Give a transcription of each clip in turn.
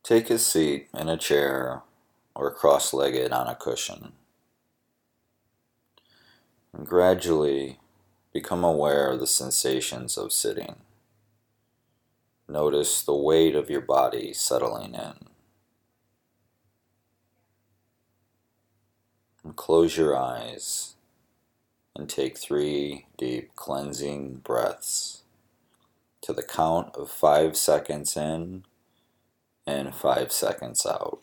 Take a seat in a chair or cross-legged on a cushion, and gradually become aware of the sensations of sitting. Notice the weight of your body settling in. And close your eyes and take 3 deep cleansing breaths to the count of 5 seconds in and 5 seconds out.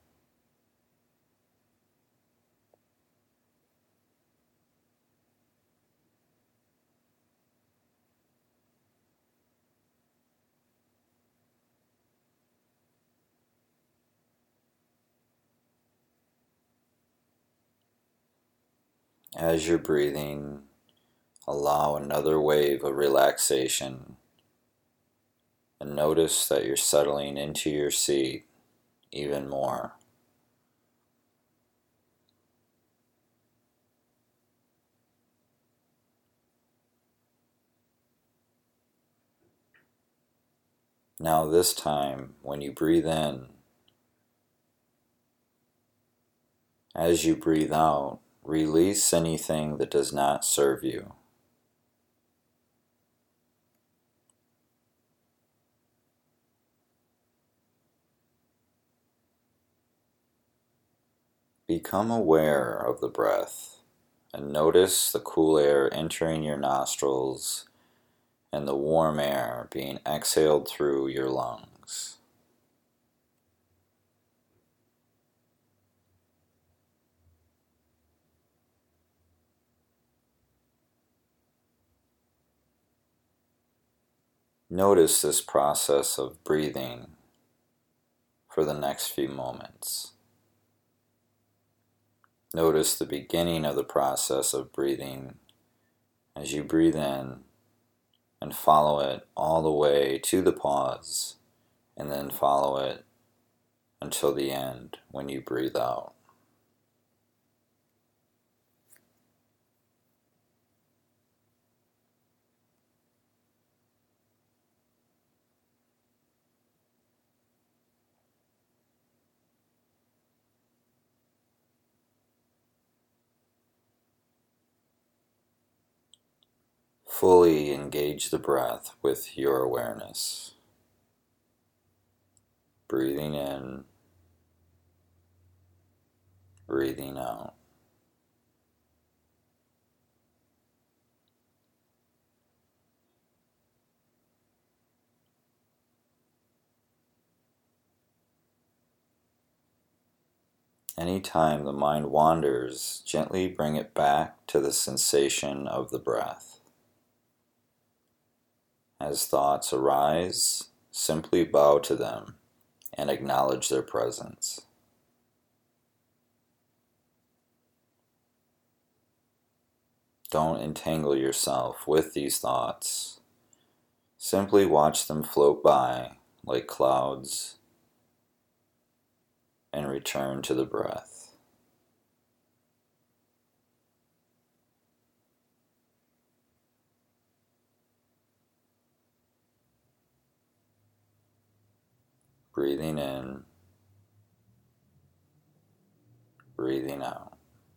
As you're breathing, allow another wave of relaxation and notice that you're settling into your seat even more. Now this time, when you breathe in, as you breathe out, release anything that does not serve you. Become aware of the breath and notice the cool air entering your nostrils and the warm air being exhaled through your lungs. Notice this process of breathing for the next few moments. Notice the beginning of the process of breathing as you breathe in and follow it all the way to the pause, and then follow it until the end when you breathe out. Fully engage the breath with your awareness. Breathing in, breathing out. Anytime the mind wanders, gently bring it back to the sensation of the breath. As thoughts arise, simply bow to them and acknowledge their presence. Don't entangle yourself with these thoughts. Simply watch them float by like clouds and return to the breath. Breathing in, breathing out.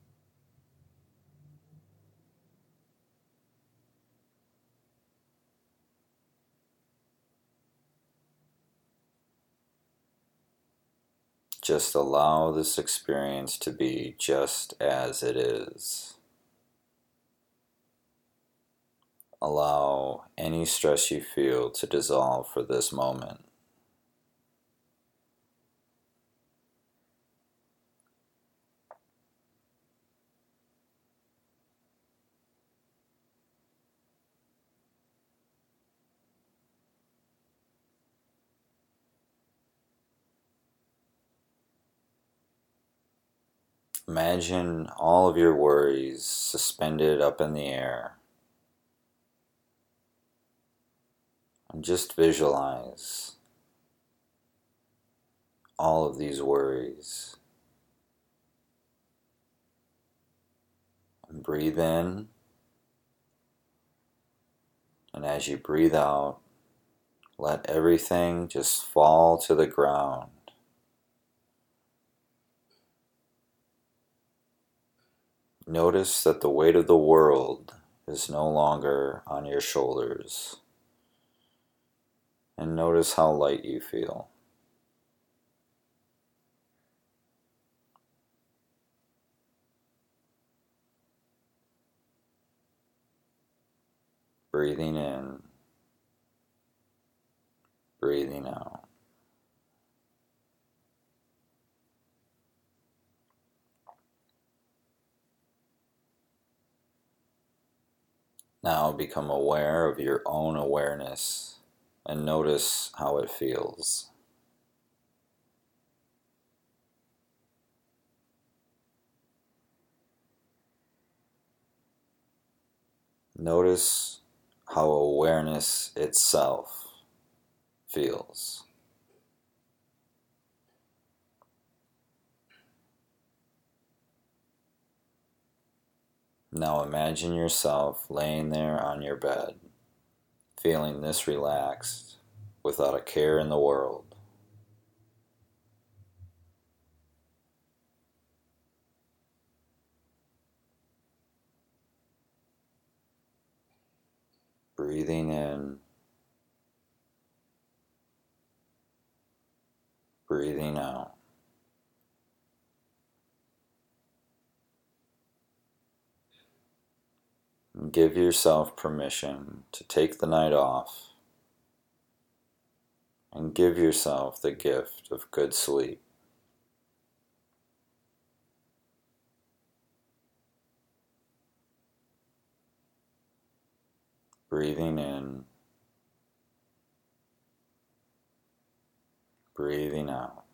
Just allow this experience to be just as it is. Allow any stress you feel to dissolve for this moment. Imagine all of your worries suspended up in the air. And just visualize all of these worries. And breathe in. And as you breathe out, let everything just fall to the ground Notice that the weight of the world is no longer on your shoulders. And notice how light you feel. Breathing in, breathing out. Now become aware of your own awareness and notice how it feels. Notice how awareness itself feels. Now imagine yourself laying there on your bed, feeling this relaxed, without a care in the world. Breathing in, breathing out. And give yourself permission to take the night off and give yourself the gift of good sleep. Breathing in, breathing out.